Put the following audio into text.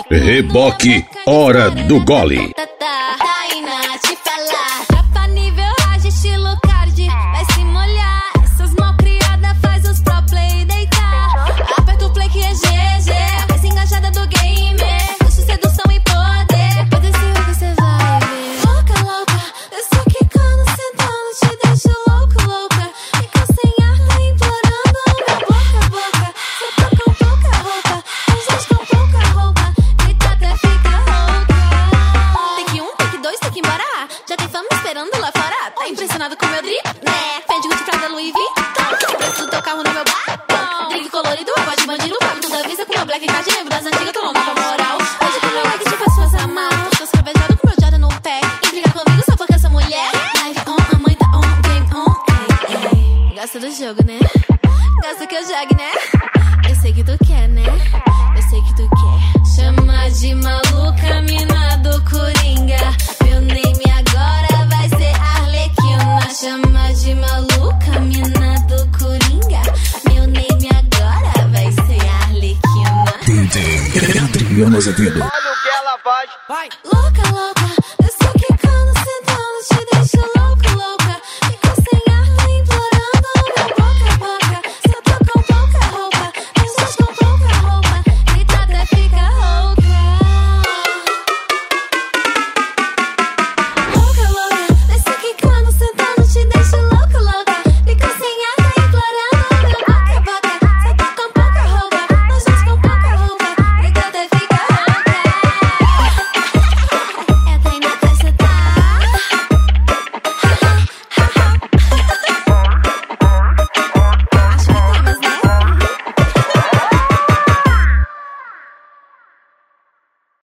Reboque, hora do gole. Tainá, te falar. Trapa nível age, estilo card. Vai se molhar. Essas malcriadas faz os pro play deitar. Aperta o play que é GG. Mais engajada do game. Luxo, sedução e poder. Depois desse jogo cê vai ver. Louca, louca. Eu só quicando, sentando. Te deixo louco, louca. Fica sem ar, tá implorando. Meu boca, boca. Cê tá com pouca roupa. Os dois com pouca roupa. Grita até fica rouca. Take um, take dois, take embora. Já tem fama esperando lá fora. Tá impressionado com meu drip? Né? Fendi de Prada, Louis Vuitton. Preço do teu carro no meu batom. Drink colorido, voz de bandido. Pago toda vista com meu black card. Lembro das antigas, tô louca pra moral. Hoje com meu like te faço fazer mal. Tô escravejado com meu Jordan no pé. Intriga comigo só porque eu sou mulher. Live on, a mãe tá on, game on. Ei, ei. Gosta do jogo, né? Gosta que eu jogue, né? Eu sei que tu quer, né? Eu sei que tu quer. Chama de maluca, mina do Coringa. Meu name agora vai ser Arlequina. Chama de maluca, mina do Coringa. Meu name agora vai ser Arlequina. DJ Adriano Azevedo. Olha o que ela faz. Louca, louca,